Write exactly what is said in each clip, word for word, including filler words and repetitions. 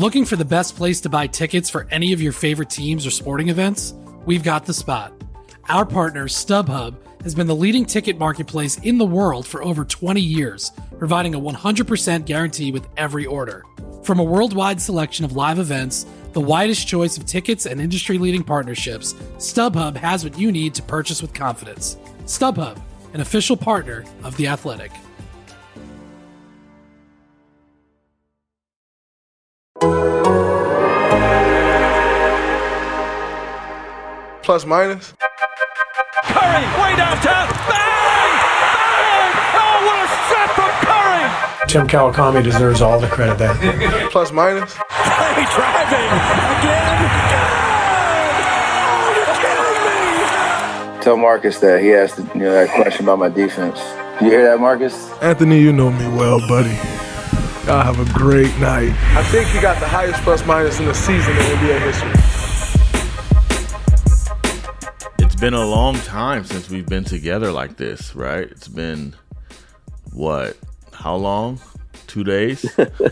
Looking for the best place to buy tickets for any of your favorite teams or sporting events? We've got the spot. Our partner, StubHub, has been the leading ticket marketplace in the world for over twenty years, providing a one hundred percent guarantee with every order. From a worldwide selection of live events, the widest choice of tickets and industry-leading partnerships, StubHub has what you need to purchase with confidence. StubHub, an official partner of The Athletic. Plus minus. Curry, way downtown. Bang! Bang! Oh, what a shot from Curry! Tim Kawakami deserves all the credit there. Plus minus. Curry driving again. Good! Oh, you're kidding me! Tell Marcus that he asked you know, that question about my defense. You hear that, Marcus? Anthony, you know me well, buddy. Y'all have a great night. I think he got the highest plus minus in the season in N B A history. It's been a long time since we've been together like this, right? It's been, what, how long? Two days?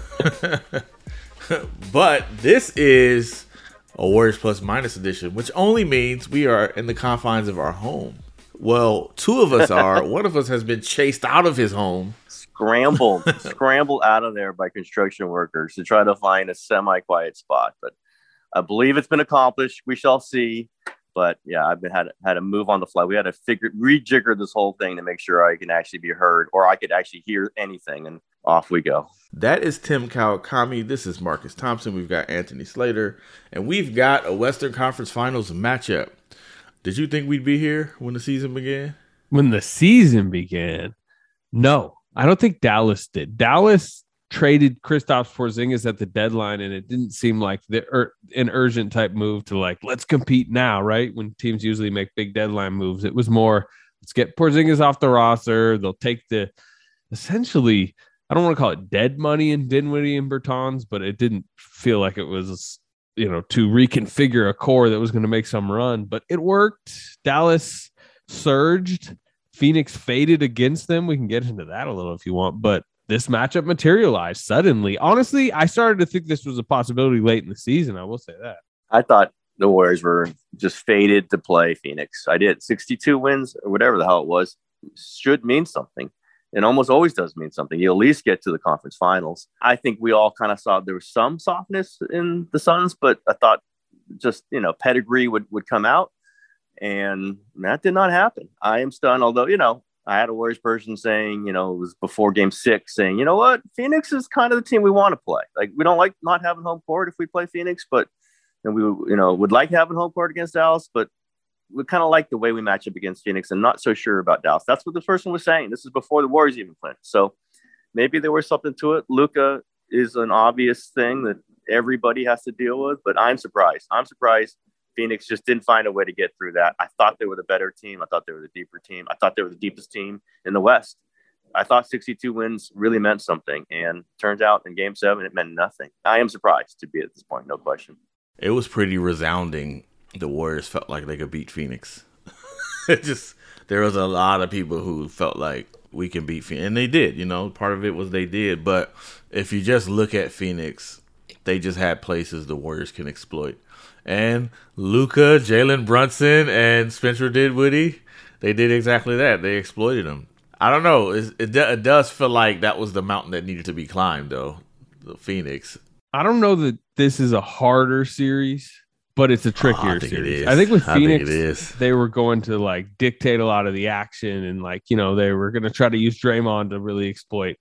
But this is a Warriors Plus Minus edition, which only means we are in the confines of our home. Well, two of us are. One of us has been chased out of his home. Scrambled, scrambled out of there by construction workers to try to find a semi-quiet spot. But I believe it's been accomplished. We shall see. But yeah, I've been had had to move on the fly. We had to figure rejigger this whole thing to make sure I can actually be heard, or I could actually hear anything. And off we go. That is Tim Kawakami. This is Marcus Thompson. We've got Anthony Slater, and we've got a Western Conference Finals matchup. Did you think we'd be here when the season began? When the season began, no, I don't think Dallas did. Dallas traded Kristaps Porzingis at the deadline, and it didn't seem like the ur- an urgent type move to like, let's compete now, right? When teams usually make big deadline moves, it was more, let's get Porzingis off the roster. They'll take the, essentially, I don't want to call it dead money in Dinwiddie and Bertans, but it didn't feel like it was, you know, to reconfigure a core that was going to make some run, but it worked. Dallas surged. Phoenix faded against them. We can get into that a little if you want, but this matchup materialized suddenly. Honestly, I started to think this was a possibility late in the season. I will say that. I thought the Warriors were just fated to play Phoenix. I did. sixty-two wins or whatever the hell it was should mean something. It almost always does mean something. You at least get to the conference finals. I think we all kind of saw there was some softness in the Suns, but I thought just, you know, pedigree would, would come out, and that did not happen. I am stunned, although, you know, I had a Warriors person saying, you know, it was before game six saying, you know what, Phoenix is kind of the team we want to play. Like, we don't like not having home court if we play Phoenix, but and we, you know, would like having home court against Dallas, but we kind of like the way we match up against Phoenix and not so sure about Dallas. That's what the person was saying. This is before the Warriors even played. So maybe there was something to it. Luka is an obvious thing that everybody has to deal with, but I'm surprised. I'm surprised Phoenix just didn't find a way to get through that. I thought they were the better team. I thought they were the deeper team. I thought they were the deepest team in the West. I thought sixty-two wins really meant something, and turns out in game seven, it meant nothing. I am surprised to be at this point, no question. It was pretty resounding. The Warriors felt like they could beat Phoenix. It just, there was a lot of people who felt like we can beat Phoenix, and they did. You know, part of it was they did. But if you just look at Phoenix, they just had places the Warriors can exploit. And Luka, Jalen Brunson, and Spencer Dinwiddie, they did exactly that. They exploited them. I don't know. It, it, it does feel like that was the mountain that needed to be climbed, though, the Phoenix. I don't know that this is a harder series, but it's a trickier oh, I think series. It is. I think with Phoenix, think it is. they were going to like dictate a lot of the action, and like, you know, they were going to try to use Draymond to really exploit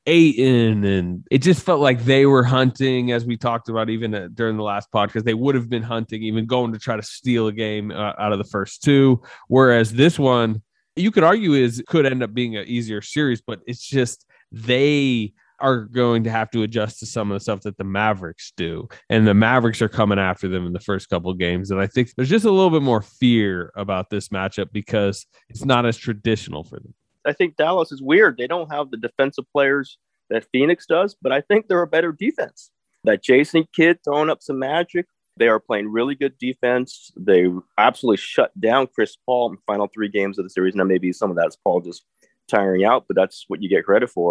Ayton, and it just felt like they were hunting, as we talked about even uh, during the last podcast. They would have been hunting, even going to try to steal a game uh, out of the first two. Whereas this one, you could argue is could end up being an easier series, but it's just they are going to have to adjust to some of the stuff that the Mavericks do, and the Mavericks are coming after them in the first couple of games. And I think there's just a little bit more fear about this matchup because it's not as traditional for them. I think Dallas is weird. They don't have the defensive players that Phoenix does, but I think they're a better defense. That Jason kid throwing up some magic. They are playing really good defense. They absolutely shut down Chris Paul in the final three games of the series. Now, maybe some of that's Paul just tiring out, but that's what you get credit for.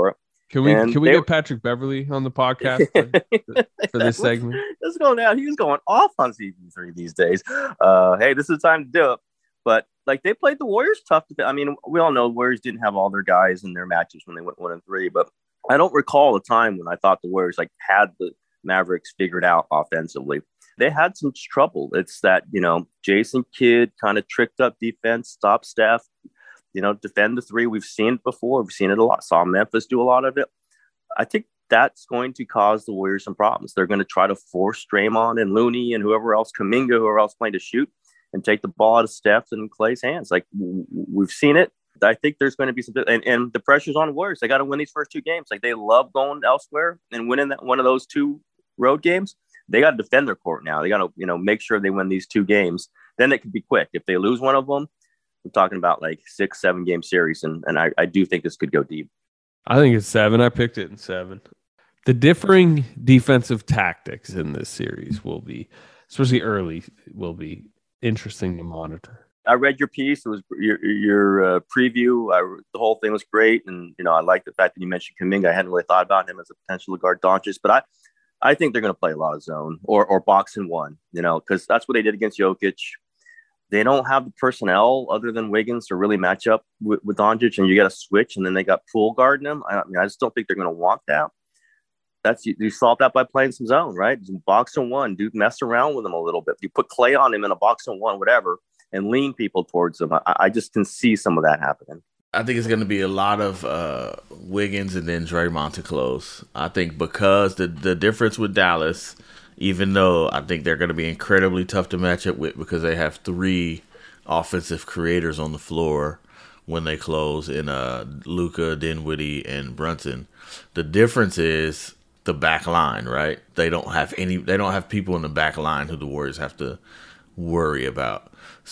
Can we And can we they- get Patrick Beverly on the podcast for, for this segment? Let's go now. He's going off on season three these days. Uh, hey, this is the time to do it. But like they played the Warriors tough. To, I mean, we all know the Warriors didn't have all their guys in their matches when they went one and three. But I don't recall a time when I thought the Warriors like had the Mavericks figured out offensively. They had some trouble. It's that, you know, Jason Kidd kind of tricked up defense, stopped Steph, you know, defend the three. We've seen it before. We've seen it a lot. Saw Memphis do a lot of it. I think that's going to cause the Warriors some problems. They're going to try to force Draymond and Looney and whoever else, Kuminga, whoever else playing to shoot and take the ball out of Steph and Klay's hands. Like we've seen it. I think there's going to be some, and, and the pressure's on the Warriors. They got to win these first two games. Like they love going elsewhere and winning that one of those two road games. They got to defend their court now. They got to, you know, make sure they win these two games. Then it could be quick. If they lose one of them, we're talking about like six, seven game series. And, and I, I do think this could go deep. I think it's seven. I picked it in seven. The differing defensive tactics in this series will be, especially early, will be interesting to monitor. I read your piece. It was your, your uh, preview. I, the whole thing was great. And, you know, I like the fact that you mentioned Kuminga. I hadn't really thought about him as a potential to guard Doncic, but I, I think they're going to play a lot of zone or or box and one, you know, because that's what they did against Jokic. They don't have the personnel other than Wiggins to really match up with, with Doncic, and you got to switch, and then they got Poole guarding him. I, I mean, I just don't think they're going to want that. That's you, you solve that by playing some zone, right? Box and one, dude, mess around with him a little bit. You put Klay on him in a box and one, whatever, and lean people towards him. I, I just can see some of that happening. I think it's going to be a lot of uh, Wiggins and then Draymond to close. I think because the the difference with Dallas, even though I think they're going to be incredibly tough to match up with because they have three offensive creators on the floor when they close in uh, Luka, Dinwiddie, and Brunson. The difference is the back line, right? They don't have any. They don't have people in the back line who the Warriors have to worry about.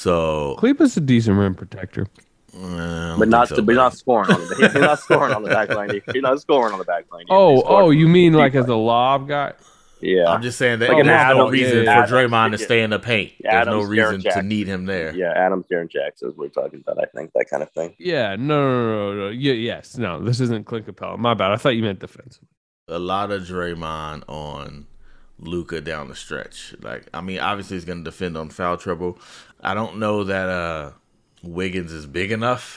So Kleber's a decent rim protector. Uh, but not, so, but not scoring on the he's not scoring on the back line. He's not scoring on the back line. Oh, oh, you mean like as a lob guy? Yeah, I'm just saying that Like there's an no Adam- reason yeah, for Adams, Draymond to yeah. stay in the paint. There's Adams, no reason Jaren to Jackson. need him there. Yeah, Adams, Jaren Jackson is what we're talking about. I think that kind of thing. Yeah, no, no, no, no, no. Yeah, yes, no. This isn't Clint Capella. My bad. I thought you meant defensive. A lot of Draymond on Luka down the stretch. Like, I mean, obviously he's going to defend on foul trouble. I don't know that uh, Wiggins is big enough.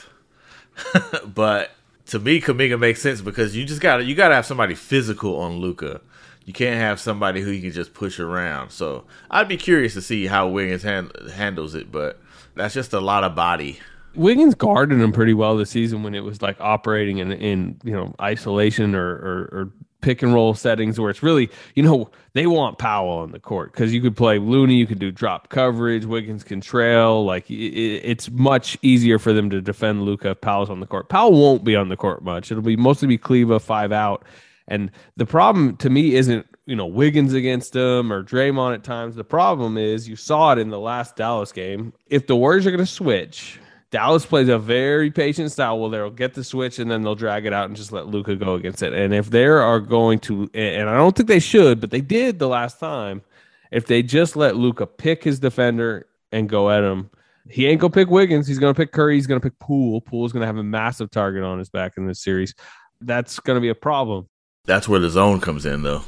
But to me, Kuminga makes sense because you just gotta you gotta have somebody physical on Luka. You can't have somebody who you can just push around. So I'd be curious to see how Wiggins hand, handles it, but that's just a lot of body. Wiggins guarded him pretty well this season when it was like operating in, in you know, isolation or, or, or pick and roll settings where it's really, you know, they want Powell on the court because you could play Looney, you could do drop coverage, Wiggins can trail. Like it, it's much easier for them to defend Luka if Powell's on the court. Powell won't be on the court much. It'll be mostly be Kleba five out. And the problem to me isn't, you know, Wiggins against them or Draymond at times. The problem is you saw it in the last Dallas game. If the Warriors are going to switch, Dallas plays a very patient style where they'll get the switch and then they'll drag it out and just let Luka go against it. And if they are going to, and I don't think they should, but they did the last time, if they just let Luka pick his defender and go at him, he ain't going to pick Wiggins. He's going to pick Curry. He's going to pick Poole. Poole's going to have a massive target on his back in this series. That's going to be a problem. That's where the zone comes in, though.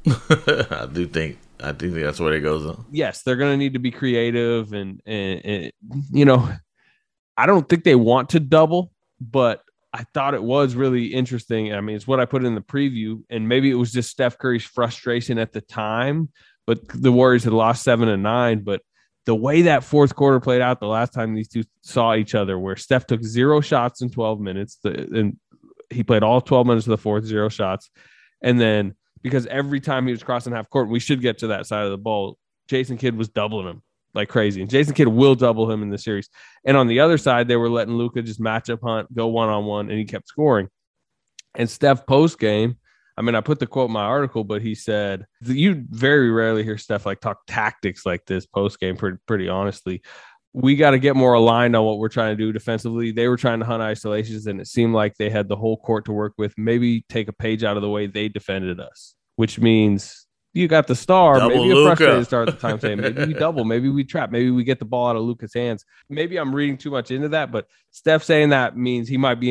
I do think I do think that's where it goes on. Yes, they're going to need to be creative and, and, and you know, I don't think they want to double, but I thought it was really interesting. I mean, it's what I put in the preview, and maybe it was just Steph Curry's frustration at the time, but the Warriors had lost seven to nine. But the way that fourth quarter played out the last time these two saw each other, where Steph took zero shots in twelve minutes, the, and he played all twelve minutes of the fourth, zero shots. And then because every time he was crossing half court, we should get to that side of the ball, Jason Kidd was doubling him like crazy. And Jason Kidd will double him in the series. And on the other side, they were letting Luka just matchup hunt, go one-on-one, and he kept scoring. And Steph post-game, I mean, I put the quote in my article, but he said, you very rarely hear Steph like talk tactics like this post-game, pretty, pretty honestly. We got to get more aligned on what we're trying to do defensively. They were trying to hunt isolations, and it seemed like they had the whole court to work with. Maybe take a page out of the way they defended us, which means you got the star. Double maybe a Luka. frustrated start at the time saying, maybe we double, maybe we trap, maybe we get the ball out of Luka's hands. Maybe I'm reading too much into that, but Steph saying that means he might be in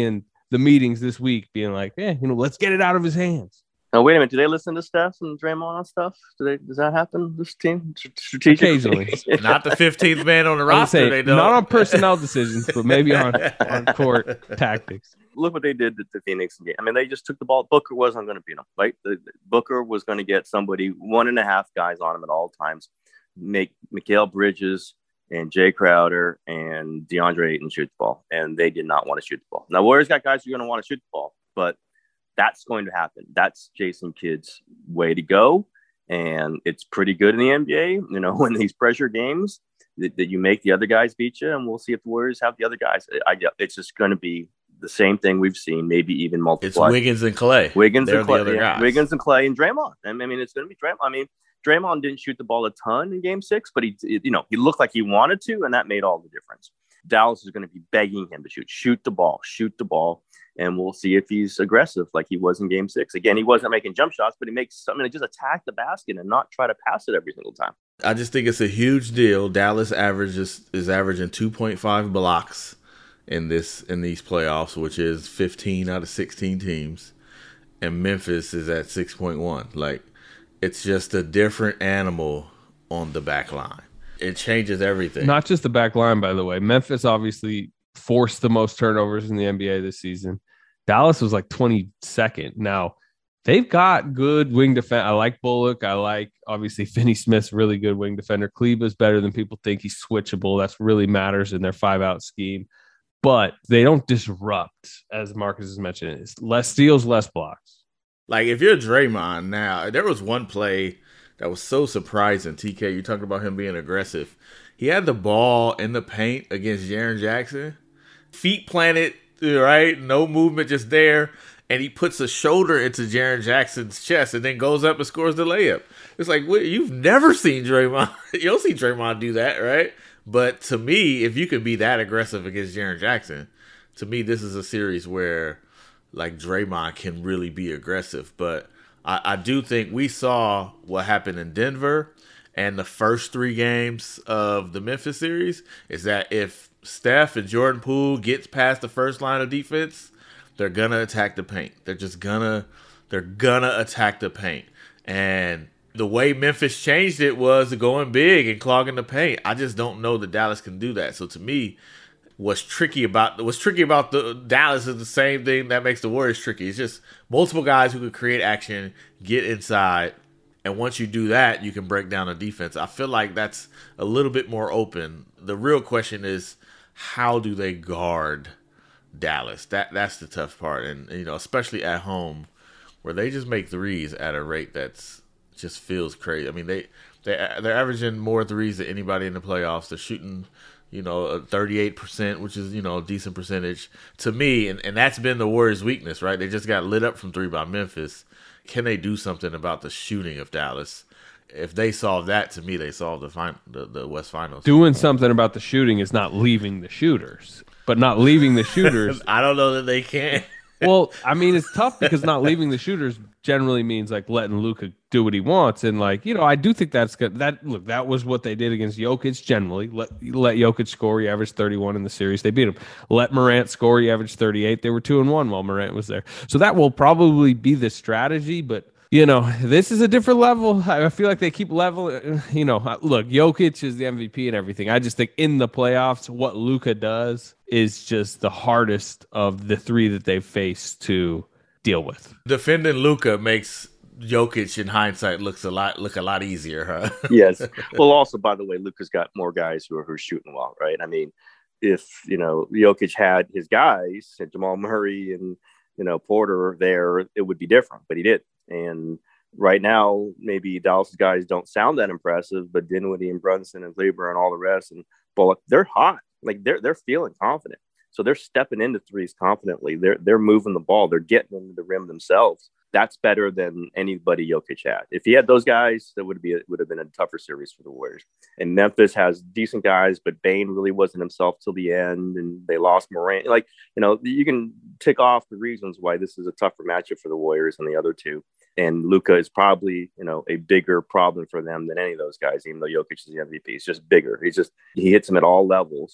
the meetings this week being like, yeah, you know, let's get it out of his hands. Now, wait a minute. Do they listen to Steph and Draymond on stuff? Do they? Does that happen? This team strategically? Occasionally. Not the fifteenth man on the roster. Say, they don't. Not on personnel decisions, but maybe on, on court tactics. Look what they did to the Phoenix game. I mean, they just took the ball. Booker wasn't going to beat them, right? The, the, Booker was going to get somebody, one and a half guys on him at all times, make Mikal Bridges and Jay Crowder and DeAndre Ayton shoot the ball, and they did not want to shoot the ball. Now, Warriors got guys who are going to want to shoot the ball, but that's going to happen. That's Jason Kidd's way to go, and it's pretty good in the N B A. You know, in these pressure games, that, that you make the other guys beat you, and we'll see if the Warriors have the other guys. I, it's just going to be the same thing we've seen, maybe even multiple. It's Wiggins and Clay. Wiggins They're and Clay. the other Yeah, guys. Wiggins and Clay and Draymond. I mean, it's going to be Draymond. I mean, Draymond didn't shoot the ball a ton in Game Six, but he, you know, he looked like he wanted to, and that made all the difference. Dallas is going to be begging him to shoot, shoot the ball, shoot the ball, and we'll see if he's aggressive like he was in Game Six. Again, he wasn't making jump shots, but he makes something to just attack the basket and not try to pass it every single time. I just think it's a huge deal. Dallas averages is averaging two point five blocks in this in these playoffs, which is fifteen out of sixteen teams, and Memphis is at six point one. Like, it's just a different animal on the back line. It changes everything. Not just the back line, by the way. Memphis obviously forced the most turnovers in the N B A this season. Dallas was like twenty-second. Now, they've got good wing defense. I like Bullock. I like, obviously, Finney Smith's really good wing defender. Kleber's better than people think. He's switchable. That's really matters in their five-out scheme. But they don't disrupt, as Marcus has mentioned. It's less steals, less blocks. Like, if you're Draymond now, there was one play that was so surprising. T K, you talking about him being aggressive. He had the ball in the paint against Jaren Jackson. Feet planted, right? No movement, just there. And he puts a shoulder into Jaren Jackson's chest and then goes up and scores the layup. It's like, what, you've never seen Draymond. You don't see Draymond do that, right? But to me, if you can be that aggressive against Jaren Jackson, to me, this is a series where, like, Draymond can really be aggressive. But I, I do think we saw what happened in Denver and the first three games of the Memphis series is that if Steph and Jordan Poole gets past the first line of defense, they're going to attack the paint. They're just going to they're gonna attack the paint. And the way Memphis changed it was going big and clogging the paint. I just don't know that Dallas can do that. So to me, what's tricky about what's tricky about the Dallas is the same thing that makes the Warriors tricky. It's just multiple guys who can create action, get inside, and once you do that, you can break down the defense. I feel like that's a little bit more open. The real question is, how do they guard Dallas? That that's the tough part, and you know, especially at home, where they just make threes at a rate that's just feels crazy. I mean, they they they're averaging more threes than anybody in the playoffs. They're shooting, you know, thirty-eight percent, which is, you know, a decent percentage to me, and and that's been the Warriors' weakness, right? They just got lit up from three by Memphis. Can they do something about the shooting of Dallas? If they solve that, to me, they solve the fin- the, the West Finals. Doing something about the shooting is not leaving the shooters, but not leaving the shooters. I don't know that they can. Well, I mean, it's tough because not leaving the shooters generally means like letting Luka do what he wants. And like, you know, I do think that's good. That look, that was what they did against Jokic generally. Let let Jokic score. He averaged thirty-one in the series. They beat him. Let Morant score. He averaged thirty-eight. They were two and one while Morant was there. So that will probably be the strategy. But, you know, this is a different level. I feel like they keep level. You know, look, Jokic is the M V P and everything. I just think in the playoffs, what Luka does is just the hardest of the three that they've faced to deal with. Defending Luka makes Jokic in hindsight looks a lot look a lot easier, huh? Yes. Well, also, by the way, Luka's got more guys who are who are shooting well, right? I mean, if, you know, Jokic had his guys, and Jamal Murray and, you know, Porter there, it would be different, but he didn't. And right now, maybe Dallas guys don't sound that impressive, but Dinwiddie and Brunson and Kleber and all the rest and Bullock, they're hot. Like they're they're feeling confident. So they're stepping into threes confidently. They're they're moving the ball. They're getting into the rim themselves. That's better than anybody Jokic had. If he had those guys, that would be it would have been a tougher series for the Warriors. And Memphis has decent guys, but Bane really wasn't himself till the end, and they lost Morant. Like, you know, you can tick off the reasons why this is a tougher matchup for the Warriors than the other two. And Luka is probably, you know, a bigger problem for them than any of those guys, even though Jokic is the M V P. He's just bigger. He's just, he hits them at all levels.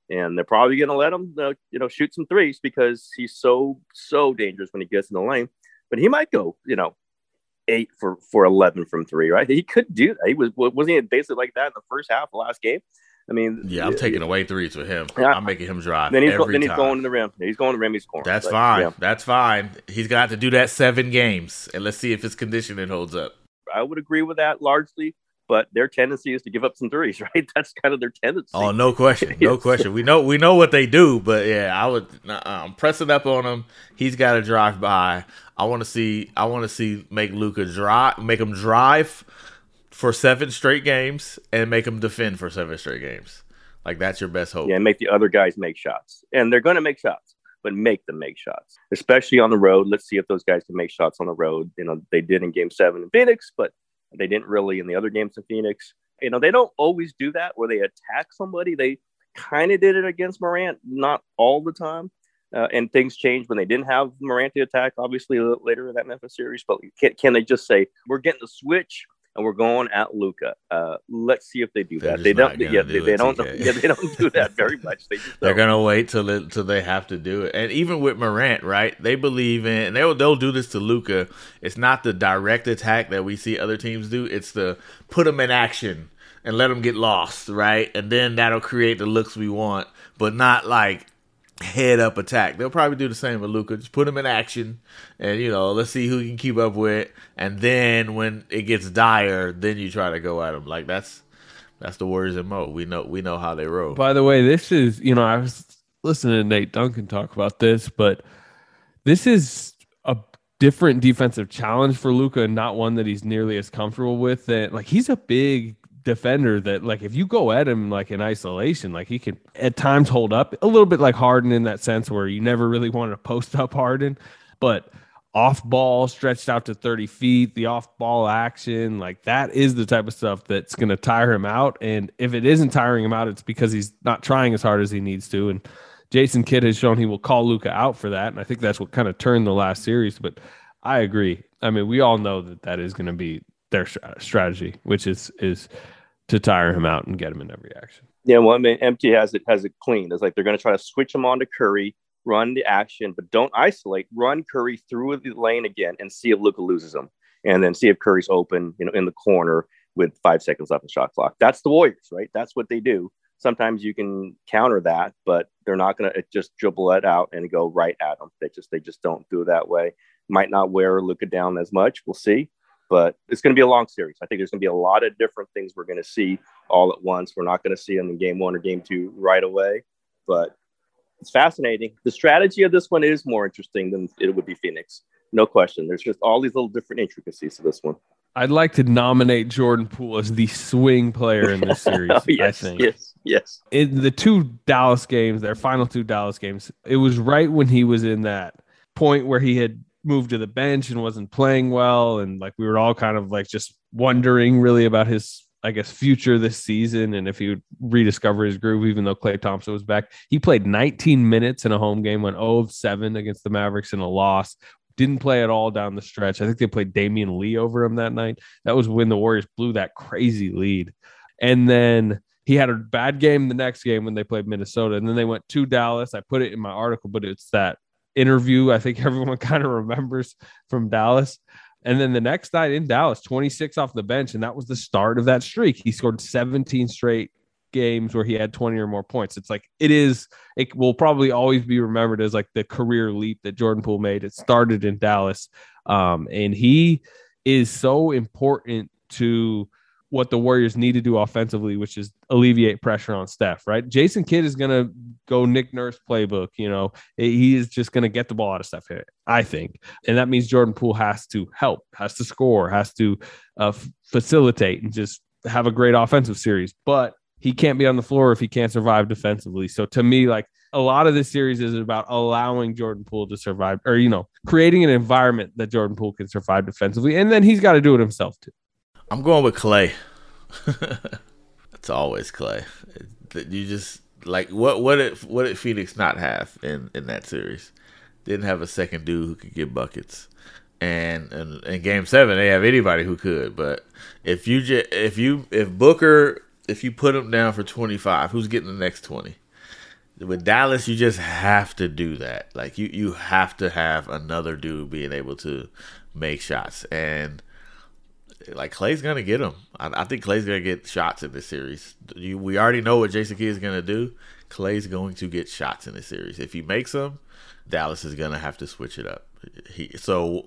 And they're probably going to let him, uh, you know, shoot some threes because he's so, so dangerous when he gets in the lane. But he might go, you know, eight for, for eleven from three, right? He could do that. He was, wasn't he basically like that in the first half of the last game? I mean, yeah, I'm taking away threes with him. Yeah, I'm making him drive. Then he's, every go, then he's time. going to the rim. He's going to the rim. He's scoring. That's like, fine. Yeah. That's fine. He's got to do that seven games, and let's see if his conditioning holds up. I would agree with that largely, but their tendency is to give up some threes, right? That's kind of their tendency. Oh, no question, no Yes. question. We know we know what they do, but yeah, I would. Uh, I'm pressing up on him. He's got to drive by. I want to see. I want to see make Luka drive, make him drive for seven straight games, and make him defend for seven straight games. Like, that's your best hope. Yeah, and make the other guys make shots. And they're going to make shots, but make them make shots, especially on the road. Let's see if those guys can make shots on the road. You know, they did in game seven in Phoenix, but they didn't really in the other games in Phoenix. You know, they don't always do that where they attack somebody. They kind of did it against Morant, not all the time. Uh, and things changed when they didn't have Morant to attack, obviously, a little later in that Memphis series. But can, can they just say, we're getting the switch and we're going at Luka? Uh, let's see if they do They're that. They don't. do Yeah, they, it, they don't. T K. Yeah, they don't do that very much. They just They're don't. gonna wait till it, till they have to do it, and even with Morant, right? They believe in, and they'll they'll do this to Luka. It's not the direct attack that we see other teams do. It's the put him in action and let him get lost, right? And then that'll create the looks we want, but not like head up attack. They'll probably do the same with Luka. Just put him in action, and you know, let's see who he can keep up with. And then when it gets dire, then you try to go at him. Like that's that's the Warriors M O. We know we know how they roll. By the way, this is, you know, I was listening to Nate Duncan talk about this, but this is a different defensive challenge for Luka, and not one that he's nearly as comfortable with. That like he's a big defender that like if you go at him like in isolation, like he can at times hold up a little bit like Harden in that sense where you never really wanted to post up Harden, but off ball stretched out to thirty feet, the off ball action, like that is the type of stuff that's going to tire him out. And if it isn't tiring him out, it's because he's not trying as hard as he needs to. And Jason Kidd has shown he will call Luka out for that. And I think that's what kind of turned the last series, but I agree. I mean, we all know that that is going to be their strategy, which is, is to tire him out and get him in every action. Yeah, well, I mean, M T has it has it clean. It's like they're going to try to switch him on to Curry, run the action, but don't isolate. Run Curry through the lane again and see if Luka loses him, and then see if Curry's open, you know, in the corner with five seconds left in shot clock. That's the Warriors, right? That's what they do. Sometimes you can counter that, but they're not going to just dribble it out and go right at them. They just they just don't do it that way. Might not wear Luka down as much. We'll see. But it's going to be a long series. I think there's going to be a lot of different things we're going to see all at once. We're not going to see them in game one or game two right away. But it's fascinating. The strategy of this one is more interesting than it would be Phoenix. No question. There's just all these little different intricacies to this one. I'd like to nominate Jordan Poole as the swing player in this series. oh, yes, I think. yes, yes. In the two Dallas games, their final two Dallas games, it was right when he was in that point where he had moved to the bench and wasn't playing well. And like, we were all kind of like just wondering really about his, I guess, future this season. And if he would rediscover his groove, even though Klay Thompson was back. He played nineteen minutes in a home game, went oh of seven against the Mavericks in a loss. Didn't play at all down the stretch. I think they played Damian Lee over him that night. That was when the Warriors blew that crazy lead. And then he had a bad game the next game when they played Minnesota. And then they went to Dallas. I put it in my article, but it's that interview I think everyone kind of remembers from Dallas. And then the next night in Dallas, twenty-six off the bench, and that was the start of that streak. He scored seventeen straight games where he had twenty or more points. It's like it is it will probably always be remembered as like the career leap that Jordan Poole made. It started in Dallas, um, and he is so important to what the Warriors need to do offensively, which is alleviate pressure on Steph, right? Jason Kidd is going to go Nick Nurse playbook. You know, he is just going to get the ball out of Steph here, I think. And that means Jordan Poole has to help, has to score, has to uh, f- facilitate and just have a great offensive series. But he can't be on the floor if he can't survive defensively. So to me, like a lot of this series is about allowing Jordan Poole to survive, or, you know, creating an environment that Jordan Poole can survive defensively. And then he's got to do it himself too. I'm going with Klay. It's always Klay. You just like what what did what did Phoenix not have in, in that series? Didn't have a second dude who could get buckets. And, and in game seven they have anybody who could. But if you just, if you if Booker if you put him down for twenty-five, who's getting the next twenty? with Dallas, you just have to do that. Like you, you have to have another dude being able to make shots, and like Clay's gonna get them. I, I think Clay's gonna get shots in this series. You, we already know what Jason Kidd is gonna do. Clay's going to get shots in this series. If he makes them, Dallas is gonna have to switch it up. He so.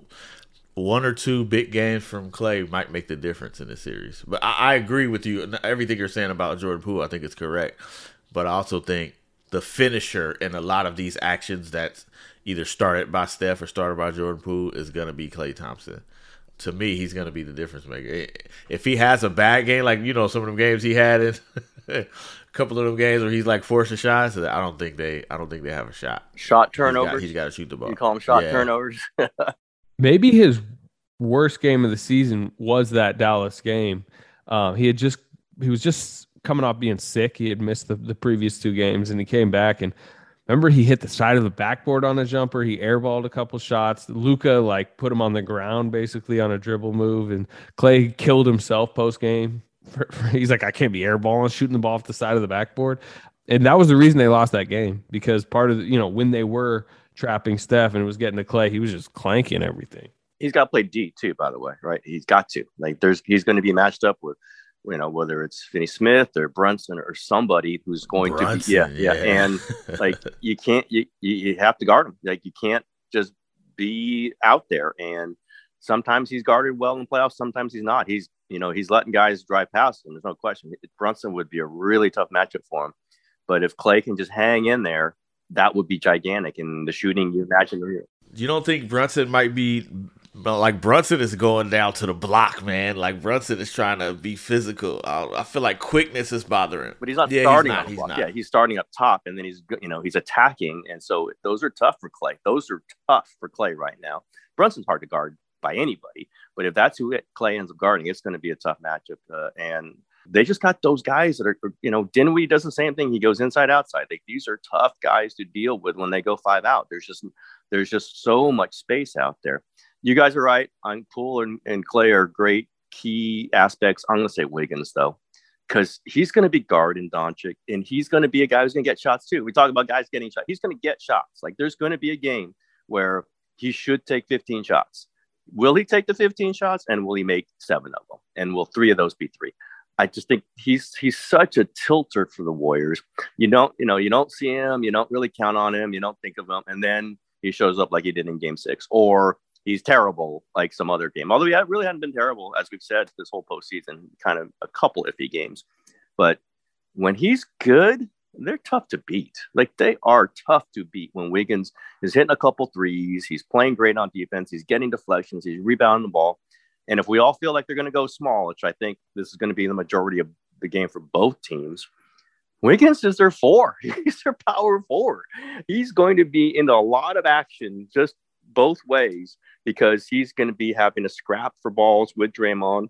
One or two big games from Clay might make the difference in this series. But I, I agree with you. Everything you're saying about Jordan Poole, I think it's correct. But I also think the finisher in a lot of these actions that's either started by Steph or started by Jordan Poole is going to be Klay Thompson. To me, he's going to be the difference maker. If he has a bad game, like, you know, some of them games he had in a couple of them games where he's like forcing shots, I don't think they I don't think they have a shot. Shot turnovers. He's got to shoot the ball. You call them shot yeah. turnovers. Maybe his worst game of the season was that Dallas game. Uh, he had just he was just coming off being sick. He had missed the, the previous two games, and he came back. And remember, he hit the side of the backboard on a jumper. He airballed a couple shots. Luka like put him on the ground basically on a dribble move, and Clay killed himself post game. He's like, I can't be airballing, shooting the ball off the side of the backboard, and that was the reason they lost that game, because part of the, you know, when they were trapping Steph and it was getting to Clay, he was just clanking everything. He's got to play D too, by the way, right? He's got to. Like, there's he's going to be matched up with, you know, whether it's Finney Smith or Brunson or somebody who's going Brunson, to be, yeah, yeah, yeah. And like, you can't, you you have to guard him. Like, you can't just be out there. And sometimes he's guarded well in playoffs, sometimes he's not. He's, you know, he's letting guys drive past him. There's no question. Brunson would be a really tough matchup for him. But if Clay can just hang in there, that would be gigantic. And the shooting, you imagine. You don't think Brunson might be, like, Brunson is going down to the block, man. Like, Brunson is trying to be physical. I, I feel like quickness is bothering him. But he's not yeah, starting he's not, on the he's block. not. Yeah, he's starting up top, and then he's, you know, he's attacking. And so those are tough for Clay. Those are tough for Clay right now. Brunson's hard to guard by anybody. But if that's who it, Clay ends up guarding, it's going to be a tough matchup. Uh, and they just got those guys that are, you know, Dinwiddie does the same thing. He goes inside, outside. Like, these are tough guys to deal with when they go five out. There's just, there's just so much space out there. You guys are right. On Poole and, and Clay are great key aspects. I'm going to say Wiggins, though, because he's going to be guarding Doncic, and he's going to be a guy who's going to get shots too. We talk about guys getting shots. He's going to get shots. Like, there's going to be a game where he should take fifteen shots. Will he take the fifteen shots, and will he make seven of them? And will three of those be three? I just think he's he's such a tilter for the Warriors. You don't, you know, you don't see him, you don't really count on him, you don't think of him, and then he shows up like he did in Game Six, or he's terrible like some other game. Although he really hadn't been terrible, as we've said, this whole postseason, kind of a couple iffy games. But when he's good, they're tough to beat. Like, they are tough to beat when Wiggins is hitting a couple threes, he's playing great on defense, he's getting deflections, he's rebounding the ball. And if we all feel like they're going to go small, which I think this is going to be the majority of the game for both teams, Wiggins is their four. He's their power forward. He's going to be into a lot of action just both ways, because he's going to be having a scrap for balls with Draymond.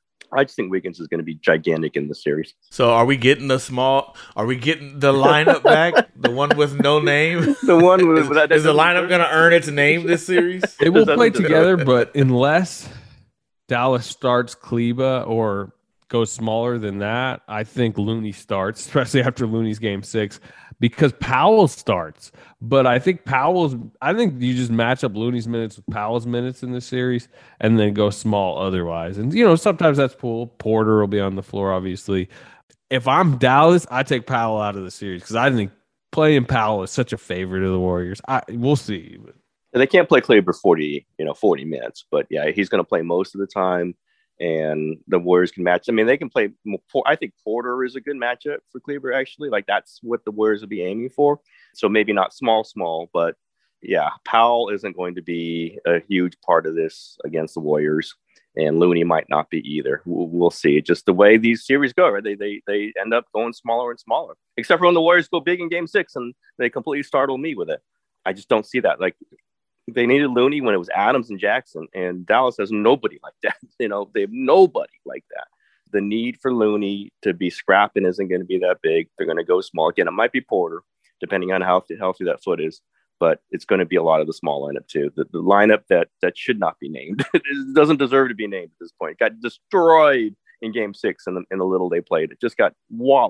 I just think Wiggins is going to be gigantic in the series. So are we getting the small, are we getting the lineup back? The one with no name? The one with, is, that, that is the lineup going to earn its name this series? They will play together, but unless Dallas starts Kleba or goes smaller than that, I think Looney starts, especially after Looney's game six, because Powell starts. But I think Powell's, I think you just match up Looney's minutes with Powell's minutes in this series and then go small otherwise. And, you know, sometimes that's Poole. Porter will be on the floor, obviously. If I'm Dallas, I take Powell out of the series, because I think playing Powell is such a favorite of the Warriors. I We'll see. But And they can't play Kleber forty, you know, forty minutes, but yeah, he's going to play most of the time, and the Warriors can match. I mean, they can play. I think Porter is a good matchup for Kleber, actually. Like, that's what the Warriors will be aiming for. So maybe not small, small, but yeah, Powell isn't going to be a huge part of this against the Warriors, and Looney might not be either. We'll, we'll see. Just the way these series go, right? They they they end up going smaller and smaller, except for when the Warriors go big in Game Six and they completely startle me with it. I just don't see that. Like, they needed Looney when it was Adams and Jackson, and Dallas has nobody like that. You know, they have nobody like that. The need for Looney to be scrapping isn't going to be that big. They're going to go small. Again, it might be Porter, depending on how healthy that foot is, but it's going to be a lot of the small lineup too. The, the lineup that that should not be named. It doesn't deserve to be named at this point. It got destroyed in Game Six in the, in the little they played. It just got walloped.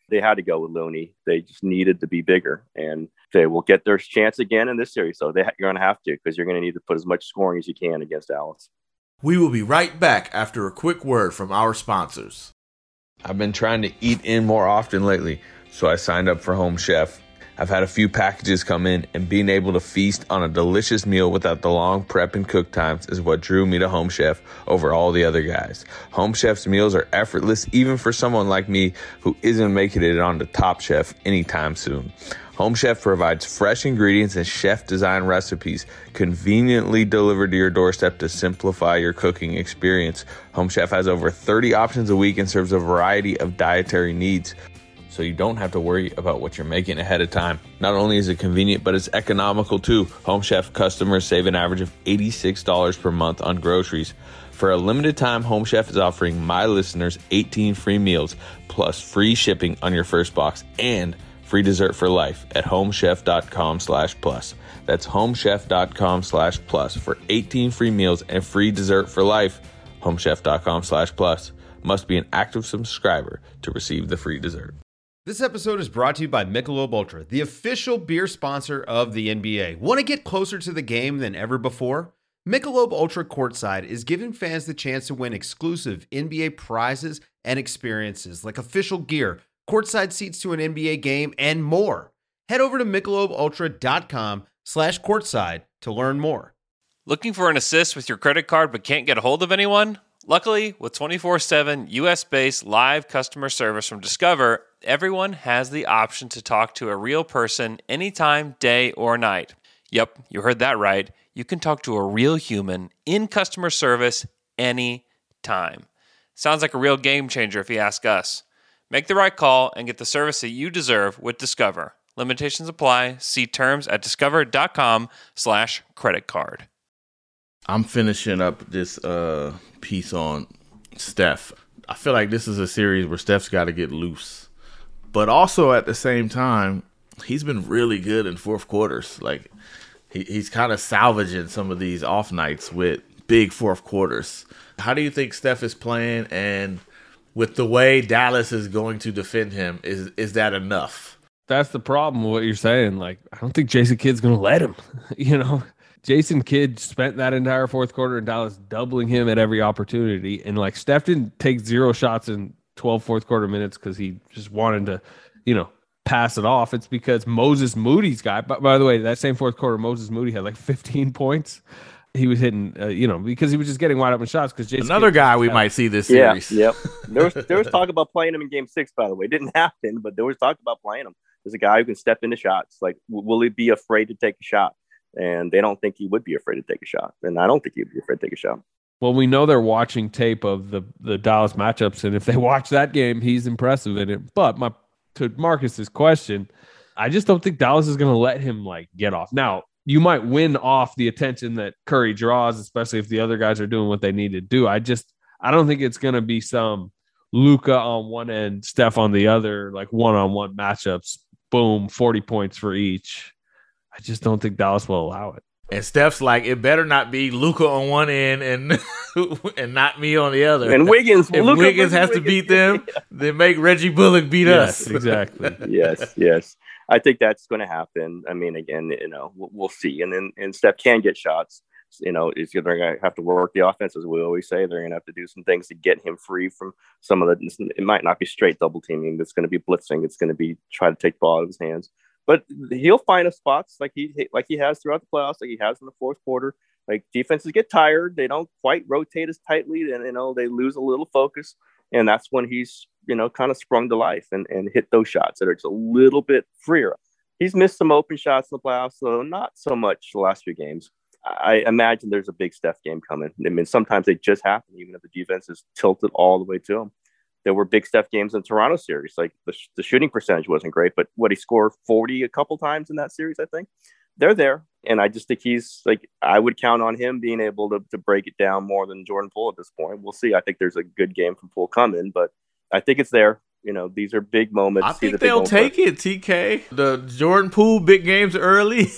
They had to go with Looney. They just needed to be bigger, and they will get their chance again in this series. So they ha- you're going to have to, because you're going to need to put as much scoring as you can against Dallas. We will be right back after a quick word from our sponsors. I've been trying to eat in more often lately, so I signed up for Home Chef. I've had a few packages come in, and being able to feast on a delicious meal without the long prep and cook times is what drew me to Home Chef over all the other guys. Home Chef's meals are effortless, even for someone like me who isn't making it on the Top Chef anytime soon. Home Chef provides fresh ingredients and chef-design recipes conveniently delivered to your doorstep to simplify your cooking experience. Home Chef has over thirty options a week and serves a variety of dietary needs, so you don't have to worry about what you're making ahead of time. Not only is it convenient, but it's economical too. Home Chef customers save an average of eighty-six dollars per month on groceries. For a limited time, Home Chef is offering my listeners eighteen free meals, plus free shipping on your first box, and free dessert for life at homechef.com slash plus. That's homechef.com slash plus for eighteen free meals and free dessert for life. Homechef.com slash plus. Must be an active subscriber to receive the free dessert. This episode is brought to you by Michelob Ultra, the official beer sponsor of the N B A. Want to get closer to the game than ever before? Michelob Ultra Courtside is giving fans the chance to win exclusive N B A prizes and experiences like official gear, courtside seats to an N B A game, and more. Head over to michelobultra.com slash courtside to learn more. Looking for an assist with your credit card but can't get a hold of anyone? Luckily, with twenty-four seven U S-based live customer service from Discover, everyone has the option to talk to a real person anytime, day or night. Yep, you heard that right. You can talk to a real human in customer service anytime. Sounds like a real game changer if you ask us. Make the right call and get the service that you deserve with Discover. Limitations apply. See terms at discover.com slash credit card. I'm finishing up this uh, piece on Steph. I feel like this is a series where Steph's got to get loose. But also at the same time, he's been really good in fourth quarters. Like he, he's kind of salvaging some of these off nights with big fourth quarters. How do you think Steph is playing? And with the way Dallas is going to defend him, is is that enough? That's the problem with what you're saying. Like, I don't think Jason Kidd's going to let him. You know, Jason Kidd spent that entire fourth quarter in Dallas doubling him at every opportunity. And, like, Steph didn't take zero shots in twelve fourth quarter minutes because he just wanted to, you know, pass it off. It's because Moses Moody's guy, but by the way, that same fourth quarter, Moses Moody had like fifteen points. He was hitting, uh, you know, because he was just getting wide open shots. Because another guy we might see this series. Yeah, yep. There was there was talk about playing him in Game Six. By the way, it didn't happen, but there was talk about playing him. There's a guy who can step into shots. Like, will he be afraid to take a shot? And they don't think he would be afraid to take a shot. And I don't think he would be afraid to take a shot. Well, we know they're watching tape of the the Dallas matchups, and if they watch that game, he's impressive in it. But my to Marcus's question, I just don't think Dallas is going to let him like get off. Now, you might win off the attention that Curry draws, especially if the other guys are doing what they need to do. I just, I don't think it's going to be some Luka on one end, Steph on the other, like one-on-one matchups. Boom, forty points for each. I just don't think Dallas will allow it. And Steph's like, it better not be Luka on one end and and not me on the other. And Wiggins, if Luka Wiggins has Wiggins. to beat them, then make Reggie Bullock beat yes, us. Exactly. yes, yes. I think that's going to happen. I mean, again, you know, we'll, we'll see. And then and Steph can get shots. You know, it's they're going to have to work the offense, as we always say. They're going to have to do some things to get him free from some of the. It might not be straight double teaming. It's going to be blitzing. It's going to be trying to take the ball out of his hands. But he'll find a spots like he like he has throughout the playoffs, like he has in the fourth quarter. Like defenses get tired, they don't quite rotate as tightly, and you know they lose a little focus, and that's when he's you know kind of sprung to life and, and hit those shots that are just a little bit freer. He's missed some open shots in the playoffs, so not so much the last few games. I imagine there's a big Steph game coming. I mean, sometimes they just happen, even if the defense is tilted all the way to him. There were big Steph games in Toronto series. Like the, the shooting percentage wasn't great, but what he scored forty a couple times in that series, I think. They're there. And I just think he's like, I would count on him being able to, to break it down more than Jordan Poole at this point. We'll see. I think there's a good game from Poole coming, but I think it's there. You know, these are big moments. I think they'll take it, T K. The Jordan Poole big games early,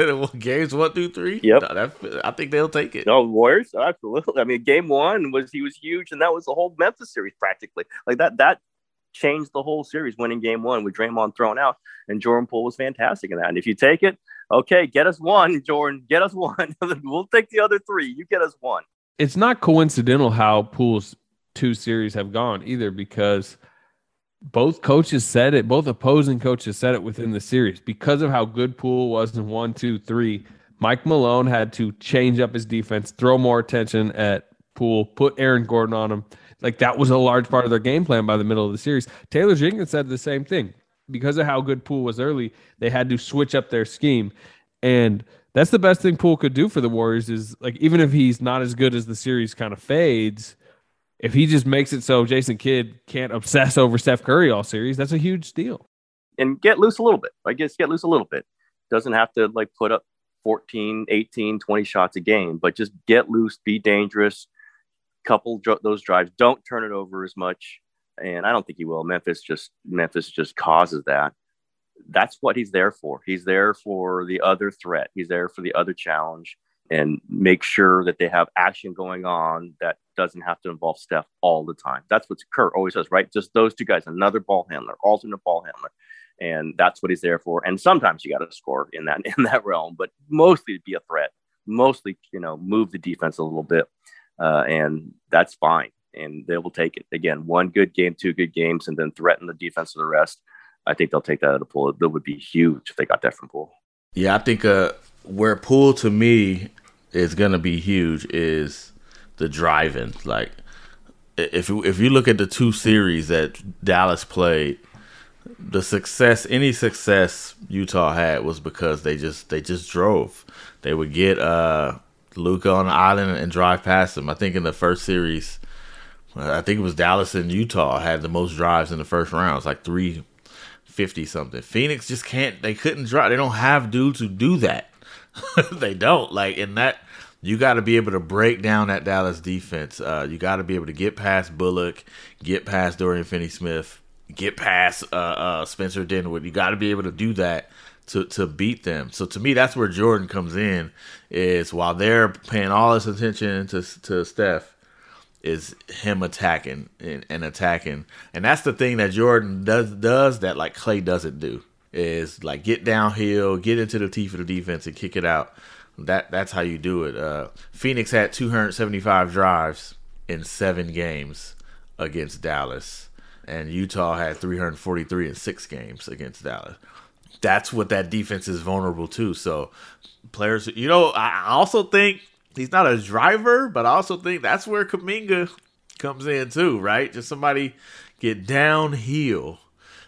games one through three. Yep, no, that, I think they'll take it. No, Warriors, absolutely. I mean, game one was he was huge, and that was the whole Memphis series practically. Like that, that changed the whole series, winning game one with Draymond thrown out, and Jordan Poole was fantastic in that. And if you take it, okay, get us one, Jordan, get us one. We'll take the other three. You get us one. It's not coincidental how Poole's two series have gone either, because both coaches said it, both opposing coaches said it within the series. Because of how good Poole was in one, two, three, Mike Malone had to change up his defense, throw more attention at Poole, put Aaron Gordon on him. Like, that was a large part of their game plan by the middle of the series. Taylor Jenkins said the same thing. Because of how good Poole was early, they had to switch up their scheme. And that's the best thing Poole could do for the Warriors is, like, even if he's not as good as the series kind of fades, if he just makes it so Jason Kidd can't obsess over Steph Curry all series, that's a huge steal. And get loose a little bit. I guess get loose a little bit. Doesn't have to, like, put up fourteen, eighteen, twenty shots a game, but just get loose, be dangerous, couple dr- those drives. Don't turn it over as much. And I don't think he will. Memphis just Memphis just causes that. That's what he's there for. He's there for the other threat. He's there for the other challenge, and make sure that they have action going on that doesn't have to involve Steph all the time. That's what Kerr always says, right? Just those two guys, another ball handler, alternate ball handler. And that's what he's there for. And sometimes you got to score in that, in that realm, but mostly be a threat, mostly, you know, move the defense a little bit. Uh, and that's fine. And they will take it. Again, one good game, two good games, and then threaten the defense for the rest. I think they'll take that out of Poole. That would be huge if they got that from Poole. Yeah, I think uh, where Poole to me is going to be huge is the driving. Like, if if you look at the two series that Dallas played, the success, any success Utah had was because they just they just drove. They would get uh, Luka on the island and drive past him. I think in the first series, I think it was Dallas and Utah had the most drives in the first round. It's like three fifty something. Phoenix just can't. They couldn't drive. They don't have dudes who do that. They don't. Like, in that, you got to be able to break down that Dallas defense. Uh, you got to be able to get past Bullock, get past Dorian Finney-Smith, get past uh, uh, Spencer Dinwiddie. You got to be able to do that to to beat them. So to me, that's where Jordan comes in. Is while they're paying all this attention to to Steph, is him attacking and, and attacking. And that's the thing that Jordan does does that like Klay doesn't do, is like get downhill, get into the teeth of the defense and kick it out. That That's how you do it. Uh, Phoenix had two hundred seventy-five drives in seven games against Dallas, and Utah had three hundred forty-three in six games against Dallas. That's what that defense is vulnerable to. So players, you know, I also think he's not a driver, but I also think that's where Kuminga comes in too, right? Just somebody get downhill,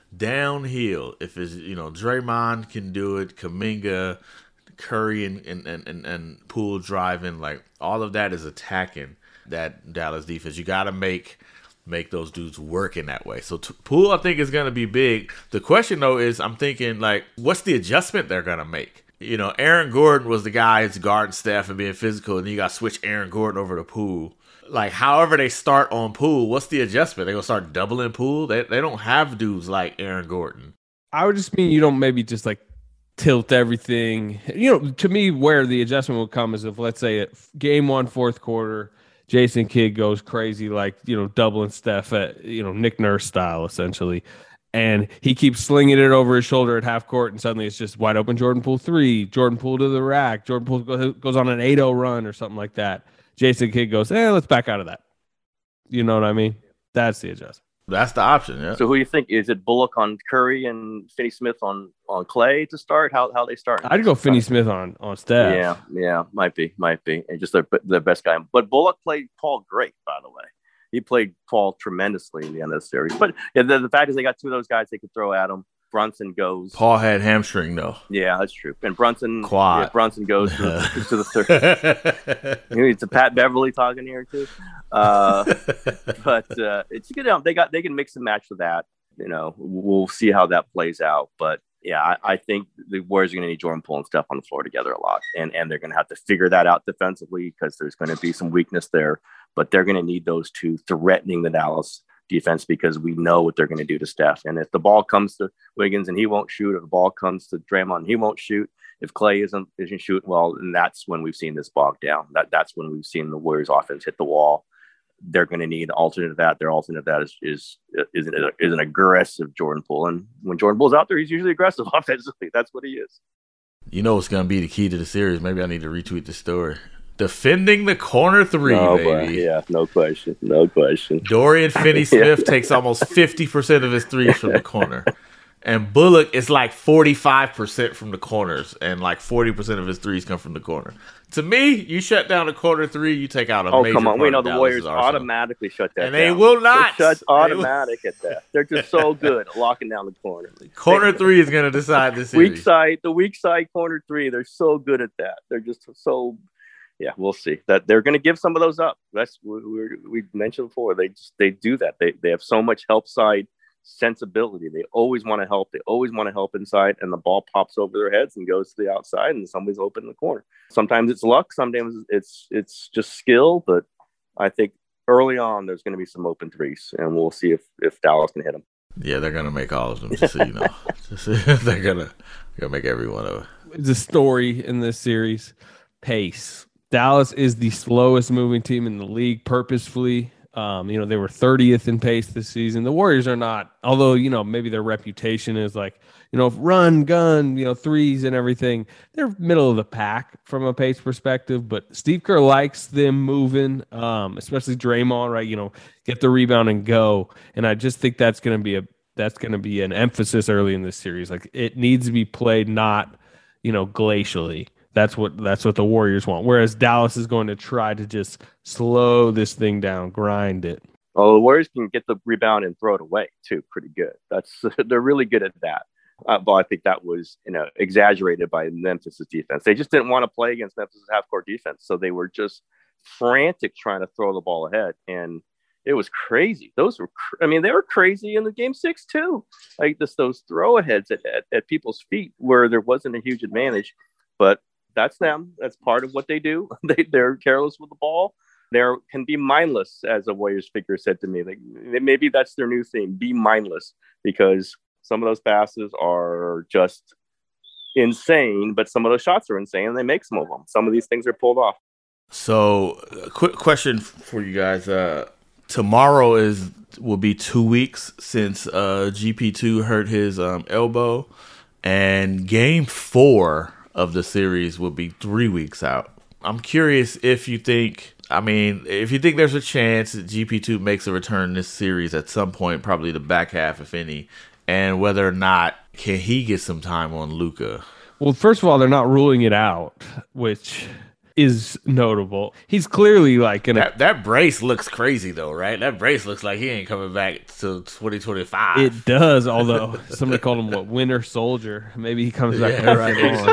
downhill. If it's, you know, Draymond can do it, Kuminga, Curry, and and, and, and Poole driving, like all of that is attacking that Dallas defense. You got to make make those dudes work in that way. So t- Poole, I think, is going to be big. The question, though, is I'm thinking, like, what's the adjustment they're going to make? You know, Aaron Gordon was the guy that's guarding Steph and being physical, and you got to switch Aaron Gordon over to Poole. Like, however they start on Poole, what's the adjustment? They're going to start doubling Poole? They, they don't have dudes like Aaron Gordon. I would just mean you don't maybe just, like, tilt everything. You know, to me, where the adjustment would come is if, let's say, at game one, fourth quarter, Jason Kidd goes crazy, like, you know, doubling Steph at, you know, Nick Nurse style, essentially. And he keeps slinging it over his shoulder at half court, and suddenly it's just wide open Jordan Poole three, Jordan Poole to the rack, Jordan Poole goes on an eight oh run or something like that. Jason Kidd goes, eh, let's back out of that. You know what I mean? That's the adjustment. That's the option, yeah. So who do you think? Is it Bullock on Curry and Finney-Smith on, on Klay to start? How how they start? I'd go Finney-Smith on, on Steph. Yeah, yeah, might be, might be. And just their, their best guy. But Bullock played Paul great, by the way. He played Paul tremendously in the end of the series. But yeah, the, the fact is they got two of those guys they could throw at him. Brunson goes. Paul had hamstring, though. Yeah, that's true. And Brunson, Quad. Yeah, Brunson goes to, the, to the third. It's a Pat Beverly talking here too. Uh, but uh, it's good. They got they can mix and match with that. You know, we'll see how that plays out. But yeah, I, I think the Warriors are going to need Jordan Poole and Steph on the floor together a lot, and and they're going to have to figure that out defensively because there's going to be some weakness there. But they're going to need those two threatening the Dallas defense because we know what they're going to do to Steph. And if the ball comes to Wiggins and he won't shoot, if the ball comes to Draymond and he won't shoot, if Klay isn't isn't shooting well, and that's when we've seen this bog down. That that's when we've seen the Warriors offense hit the wall. they're going to need an alternate to that. Their alternate to that is is is an, is an aggressive Jordan Poole. And when Jordan Poole's out there, he's usually aggressive offensively. That's what he is. You know what's going to be the key to the series? Maybe I need to retweet the story. Defending the corner three, oh, baby. Boy. Yeah, no question. No question. Dorian Finney-Smith yeah. takes almost fifty percent of his threes from the corner. And Bullock is like forty-five percent from the corners, and like forty percent of his threes come from the corner. To me, you shut down a corner three, you take out a oh, major come on. part We know of the Dallas's Warriors arsenal. automatically shut that and down. And they will not. It's automatic at that. They're just so good at locking down the corner. Corner three is going to decide this series. Weak side, the weak side corner three, they're so good at that. They're just so, yeah, we'll see. That they're going to give some of those up. That's we we mentioned before. They just they do that. They they have so much help side sensibility. They always want to help. They always want to help inside, and the ball pops over their heads and goes to the outside, and somebody's open in the corner. Sometimes it's luck. Sometimes it's it's just skill. But I think early on there's going to be some open threes, and we'll see if if Dallas can hit them. Yeah, they're going to make all of them. Just so you know, just, they're gonna they're gonna make every one of them. It's a story in this series. Pace. Dallas is the slowest moving team in the league purposefully. Um, you know, they were thirtieth in pace this season. The Warriors are not, although, you know, maybe their reputation is like, you know, run, gun, you know, threes and everything. They're middle of the pack from a pace perspective, but Steve Kerr likes them moving, um, especially Draymond, right? You know, get the rebound and go. And I just think that's going to be a, that's going to be an emphasis early in this series. Like it needs to be played not, you know, glacially. That's what that's what the Warriors want. Whereas Dallas is going to try to just slow this thing down, grind it. Well, the Warriors can get the rebound and throw it away too, pretty good. That's they're really good at that. Uh, but I think that was, you know, exaggerated by Memphis' defense. They just didn't want to play against Memphis' half-court defense, so they were just frantic trying to throw the ball ahead, and it was crazy. Those were, cr- I mean, they were crazy in the game six too. Like this, those throw-aheads at, at at people's feet where there wasn't a huge advantage, but that's them. That's part of what they do. They, they're careless with the ball. They can be mindless, as a Warriors figure said to me. Like, maybe that's their new thing, be mindless, because some of those passes are just insane, but some of those shots are insane, and they make some of them. Some of these things are pulled off. So, a quick question for you guys. Uh, tomorrow is will be two weeks since uh, G P two hurt his um, elbow, and game four of the series will be three weeks out. I'm curious if you think, I mean, if you think there's a chance that G P two makes a return this series at some point, probably the back half, if any, and whether or not can he get some time on Luka. Well, first of all, they're not ruling it out, which is notable. He's clearly like in that, that brace looks crazy though, right? That brace looks like he ain't coming back till twenty twenty-five. It does, although somebody called him what, Winter Soldier. Maybe he comes back yeah, right on.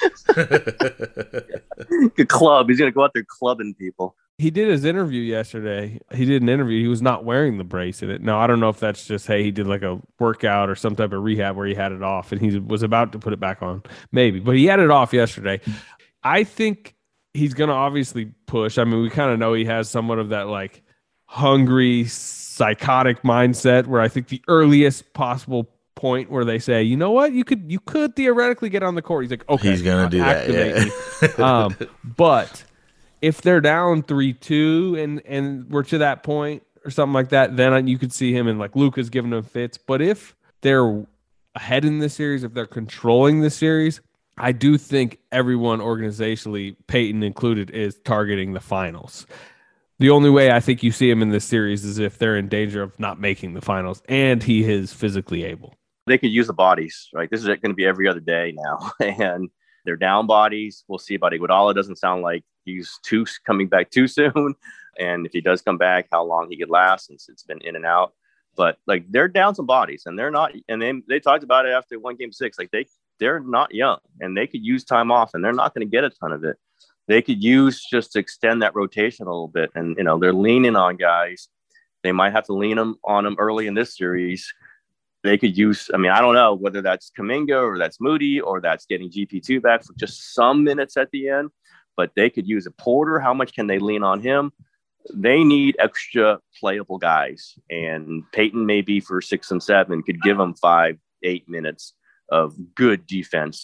Good club. He's gonna go out there clubbing people. He did his interview yesterday. He did an interview. He was not wearing the brace in it. Now, I don't know if that's just, hey, he did like a workout or some type of rehab where he had it off and he was about to put it back on. Maybe, but he had it off yesterday. I think he's going to obviously push. I mean, we kind of know he has somewhat of that like hungry, psychotic mindset where I think the earliest possible point where they say, you know what, you could you could theoretically get on the court. He's like, okay, he's going to do that. Yeah. um, but if they're down three two and, and we're to that point or something like that, then you could see him and like Luka's giving him fits. But if they're ahead in the series, if they're controlling the series, I do think everyone organizationally, Peyton included, is targeting the finals. The only way I think you see him in this series is if they're in danger of not making the finals and he is physically able. They could use the bodies, right? This is going to be every other day now. And they're down bodies. We'll see about Iguodala. Doesn't sound like he's too coming back too soon. And if he does come back, how long he could last, since it's been in and out. But like they're down some bodies, and they're not. And they they talked about it after one game six. Like they they're not young, and they could use time off, and they're not going to get a ton of it. They could use just to extend that rotation a little bit. And you know they're leaning on guys. They might have to lean them on them early in this series. They could use, I mean, I don't know whether that's Kuminga or that's Moody or that's getting G P two back for just some minutes at the end, but they could use a Porter. How much can they lean on him? They need extra playable guys, and Peyton maybe for six and seven could give them five, eight minutes of good defense that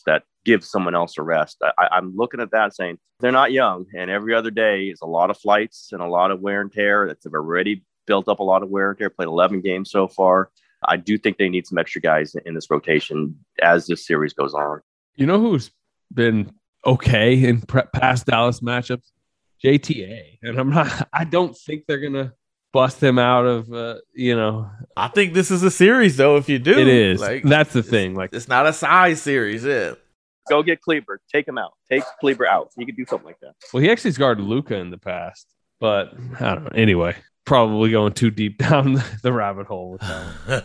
give someone else a rest. I, I'm looking at that saying they're not young, and every other day is a lot of flights and a lot of wear and tear. That's already built up a lot of wear and tear, played eleven games so far. I do think they need some extra guys in this rotation as this series goes on. You know who's been okay in pre- past Dallas matchups? J T A. And I'm not, I don't think they're going to bust him out of, uh, you know. I think this is a series, though, if you do. It is. Like, that's the thing. Like, it's not a size series, yeah. Go get Kleber. Take him out. Take Kleber out. He could do something like that. Well, he actually guarded Luka in the past, but I don't know. Anyway, probably going too deep down the rabbit hole with that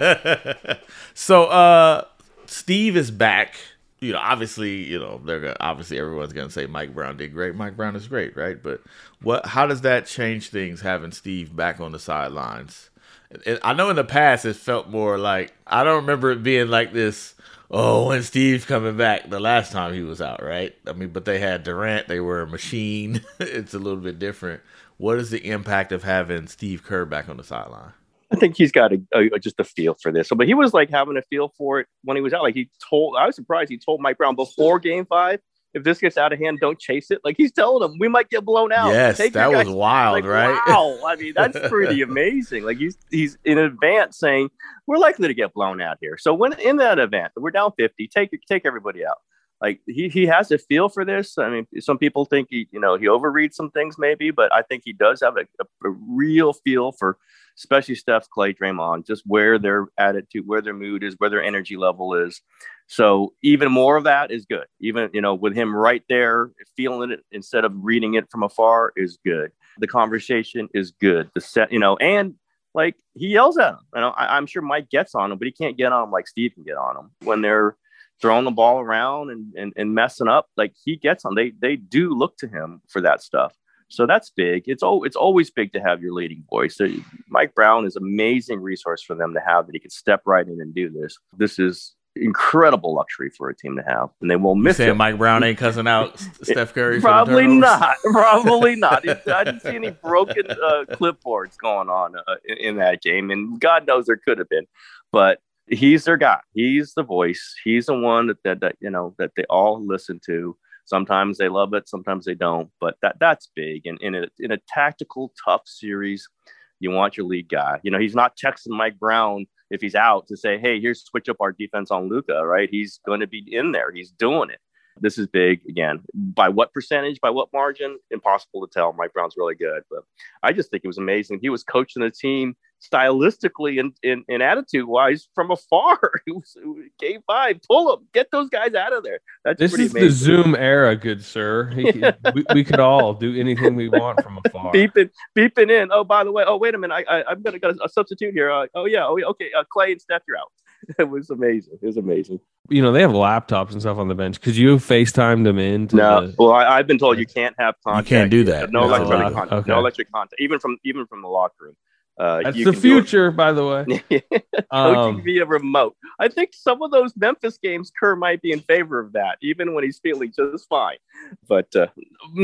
one. So, uh, Steve is back. You know, obviously, you know, they're gonna, obviously everyone's gonna say Mike Brown did great. Mike Brown is great, right? But what? How does that change things having Steve back on the sidelines? And I know in the past it felt more like, I don't remember it being like this. Oh, when Steve's coming back, the last time he was out, right? I mean, but they had Durant. They were a machine. It's a little bit different. What is the impact of having Steve Kerr back on the sideline? I think he's got a, a just a feel for this. So, but he was like having a feel for it when he was out. Like he told, I was surprised he told Mike Brown before Game Five, if this gets out of hand, don't chase it. Like he's telling him, we might get blown out. Yes, Take that was wild, like, right? Wow, I mean that's pretty amazing. Like he's he's in advance saying we're likely to get blown out here. So when in that event, we're down fifty, take take everybody out. Like he he has a feel for this. I mean, some people think he you know he overreads some things maybe, but I think he does have a, a, a real feel for, especially Steph, Clay, Draymond, just where their attitude, where their mood is, where their energy level is. So even more of that is good. Even, you know, with him right there, feeling it instead of reading it from afar is good. The conversation is good. The set, you know, and like he yells at him. You know, I, I'm sure Mike gets on him, but he can't get on him like Steve can get on him when they're throwing the ball around and, and, and messing up. Like he gets on. They they do look to him for that stuff. So that's big. It's oh, it's always big to have your leading voice. So Mike Brown is an amazing resource for them to have, that he can step right in and do this. This is incredible luxury for a team to have, and they won't miss you saying it. Mike Brown ain't cussing out Steph Curry? Probably not. Probably not. I didn't see any broken uh, clipboards going on uh, in, in that game, and God knows there could have been. But he's their guy. He's the voice. He's the one that that, that you know that they all listen to. Sometimes they love it, sometimes they don't. But that that's big. And in a in a tactical, tough series, you want your lead guy. You know, he's not texting Mike Brown if he's out to say, hey, here's switch up our defense on Luka, right? He's going to be in there. He's doing it. This is big. Again, by what percentage, by what margin? Impossible to tell. Mike Brown's really good. But I just think it was amazing. He was coaching the team stylistically and, and, and attitude-wise from afar. It was, it was game five. Pull them. Get those guys out of there. That's this pretty is amazing. the Zoom era, good sir. He, we, we could all do anything we want from afar. Beeping, beeping in. Oh, by the way. Oh, wait a minute. I, I, I'm going to get a, a substitute here. Uh, oh, yeah. Oh, yeah. Okay. Uh, Clay and Steph, you're out. It was amazing. It was amazing. You know, they have laptops and stuff on the bench. Could you FaceTime them in? No. The... Well, I, I've been told you can't have contact. You can't do that. No, no electronic uh, contact. Okay. No electric contact. Even from even from the locker room. Uh, That's you the can future, by the way. Coaching um, via remote. I think some of those Memphis games, Kerr might be in favor of that, even when he's feeling just fine. But uh,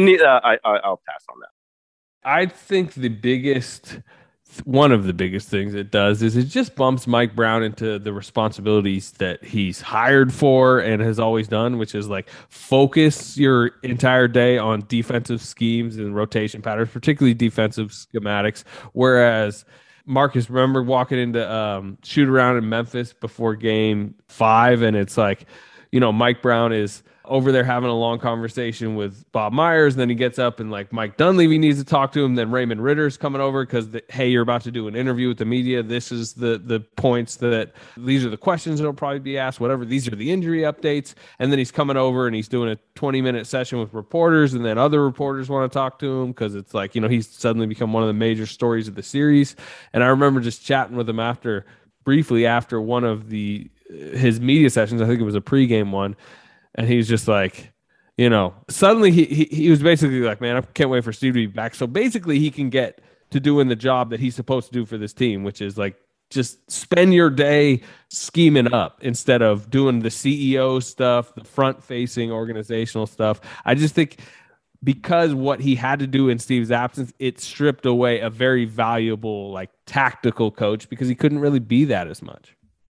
I, I, I'll pass on that. I think the biggest, one of the biggest things it does is it just bumps Mike Brown into the responsibilities that he's hired for and has always done, which is like focus your entire day on defensive schemes and rotation patterns, particularly defensive schematics. Whereas Marcus, remember walking into um, shoot around in Memphis before game five, and it's like, you know, Mike Brown is over there having a long conversation with Bob Myers. And then he gets up and like Mike Dunleavy needs to talk to him. Then Raymond Ritter's coming over because, hey, you're about to do an interview with the media. This is the the points that these are the questions that'll probably be asked, whatever. These are the injury updates. And then he's coming over and he's doing a twenty minute session with reporters. And then other reporters want to talk to him because it's like, you know, he's suddenly become one of the major stories of the series. And I remember just chatting with him after briefly after one of the his media sessions. I think it was a pregame one. And he's just like, you know, suddenly he, he he was basically like, man, I can't wait for Steve to be back. So basically he can get to doing the job that he's supposed to do for this team, which is like just spend your day scheming up instead of doing the C E O stuff, the front-facing organizational stuff. I just think because what he had to do in Steve's absence, it stripped away a very valuable, like, tactical coach because he couldn't really be that as much.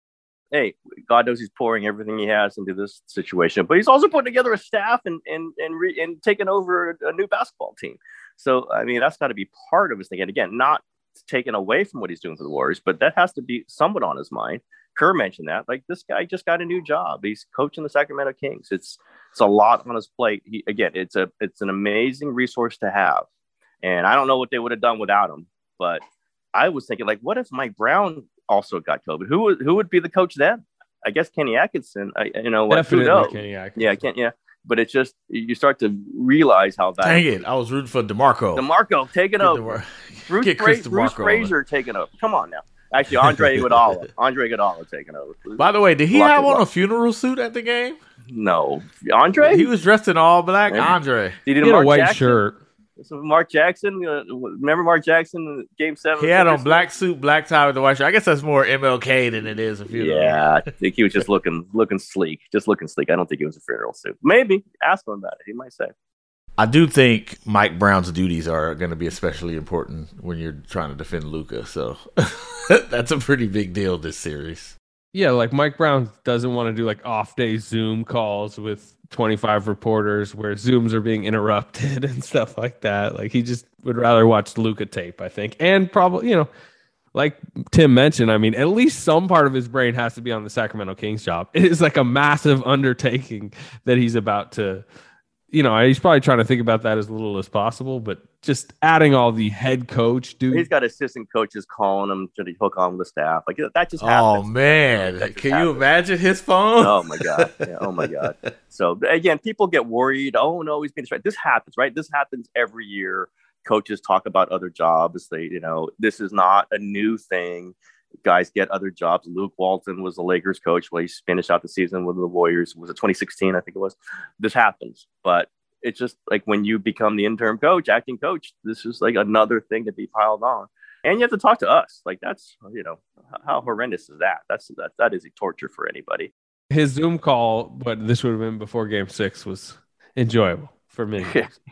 hey, God knows he's pouring everything he has into this situation, but he's also putting together a staff and and and, re, and taking over a new basketball team. So, I mean, that's got to be part of his thing. And again, not taken away from what he's doing for the Warriors, but that has to be somewhat on his mind. Kerr mentioned that, like, this guy just got a new job. He's coaching the Sacramento Kings. It's it's a lot on his plate. He, again, it's a it's an amazing resource to have. And I don't know what they would have done without him, but I was thinking, like, what if Mike Brown also got COVID? Who would who would be the coach then? I guess Kenny Atkinson. I, you know, definitely who knows? Kenny Atkinson. Yeah, I can't. Yeah, but it's just you start to realize how that. Dang it! I was rooting for DeMarco. DeMarco taking Get over. DeMar- Bruce, Get Chris Fra- Bruce DeMarco Frazier taking over. Come on now. Actually, Andre Iguodala. Andre Iguodala taking over. By the way, did he Lucky have on luck. a funeral suit at the game? No, Andre. He was dressed in all black. Andre. He He did had a Mark white Jackson. shirt. So Mark Jackson. Uh, remember Mark Jackson? Game seven. He had on black suit, black tie with the white shirt. I guess that's more M L K than it is a funeral. Yeah, I think he was just looking looking sleek, just looking sleek. I don't think it was a funeral suit. Maybe ask him about it. He might say. I do think Mike Brown's duties are going to be especially important when you're trying to defend Luka. So that's a pretty big deal this series. Yeah, like Mike Brown doesn't want to do like off day Zoom calls with twenty-five reporters where Zooms are being interrupted and stuff like that. Like he just would rather watch Luka tape, I think. And probably, you know, like Tim mentioned, I mean, at least some part of his brain has to be on the Sacramento Kings job. It is like a massive undertaking that he's about to, you know, he's probably trying to think about that as little as possible, but just adding all the head coach dude. He's got assistant coaches calling him to hook on with the staff. Like that just Oh, happens. man. That just Can you happens. imagine his phone? Oh my god! Yeah, oh my god! So again, people get worried. Oh no, he's being distracted. This happens, right? This happens every year. Coaches talk about other jobs. They, you know, this is not a new thing. Guys get other jobs. Luke Walton was the Lakers coach. Well, he finished out the season with the Warriors. Was it twenty sixteen? I think it was. This happens, but it's just like when you become the interim coach, acting coach, this is like another thing to be piled on. And you have to talk to us. Like that's, you know, how horrendous is that? That's that that is a torture for anybody. His Zoom call, but this would have been before game six, was enjoyable for me.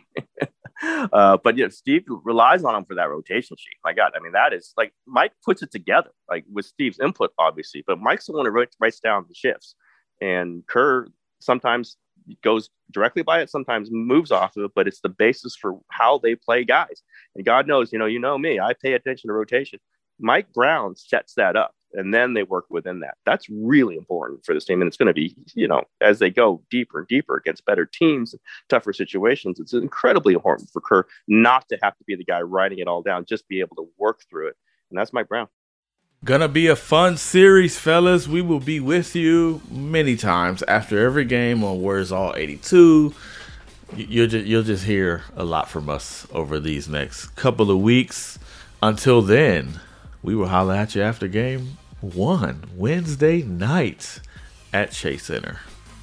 uh, but yeah, Steve relies on him for that rotation sheet. My God, I mean, that is like Mike puts it together, like with Steve's input, obviously. But Mike's the one who writes, writes down the shifts, and Kerr sometimes goes directly by it, sometimes moves off of it. But it's the basis for how they play guys. And God knows, you know, you know me, I pay attention to rotation. Mike Brown sets that up, and then they work within that. That's really important for this team. And it's going to be, you know, as they go deeper and deeper against better teams, tougher situations, it's incredibly important for Kerr not to have to be the guy writing it all down, just be able to work through it. And that's Mike Brown. Gonna be a fun series, fellas. We will be with you many times after every game on Warriors All eighty-two. You'll just, you'll just hear a lot from us over these next couple of weeks. Until then, we will holler at you after game one, Wednesday night at Chase Center.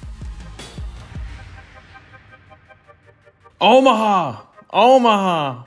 Omaha! Omaha!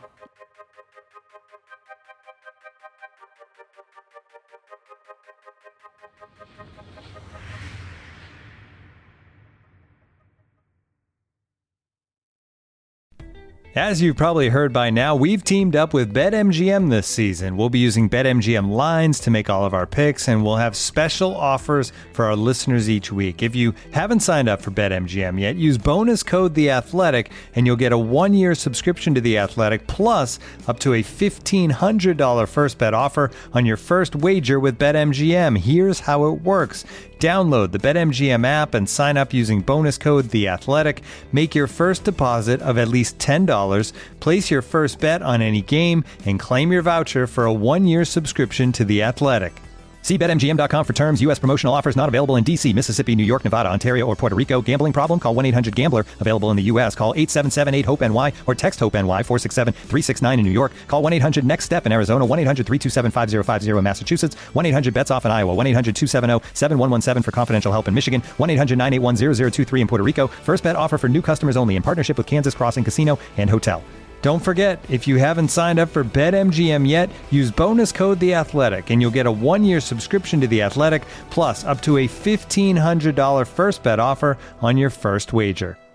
As you've probably heard by now, we've teamed up with BetMGM this season. We'll be using BetMGM lines to make all of our picks, and we'll have special offers for our listeners each week. If you haven't signed up for BetMGM yet, use bonus code The Athletic, and you'll get a one-year subscription to The Athletic, plus up to a fifteen hundred dollars first bet offer on your first wager with BetMGM. Here's how it works. Download the BetMGM app and sign up using bonus code The Athletic. Make your first deposit of at least ten dollars, place your first bet on any game, and claim your voucher for a one-year subscription to The Athletic. See Bet M G M dot com for terms. U S promotional offers not available in D C, Mississippi, New York, Nevada, Ontario, or Puerto Rico. Gambling problem? Call one eight hundred gambler. Available in the U S. Call eight seven seven eight hope N Y or text HOPE-NY four six seven three six nine in New York. Call one eight hundred next step in Arizona. one eight hundred three two seven five zero five zero in Massachusetts. one eight hundred bets off in Iowa. one eight hundred two seven zero seven one one seven for confidential help in Michigan. one eight hundred nine eight one zero zero two three in Puerto Rico. First bet offer for new customers only in partnership with Kansas Crossing Casino and Hotel. Don't forget, if you haven't signed up for BetMGM yet, use bonus code The Athletic, and you'll get a one-year subscription to The Athletic, plus up to a fifteen hundred dollars first bet offer on your first wager.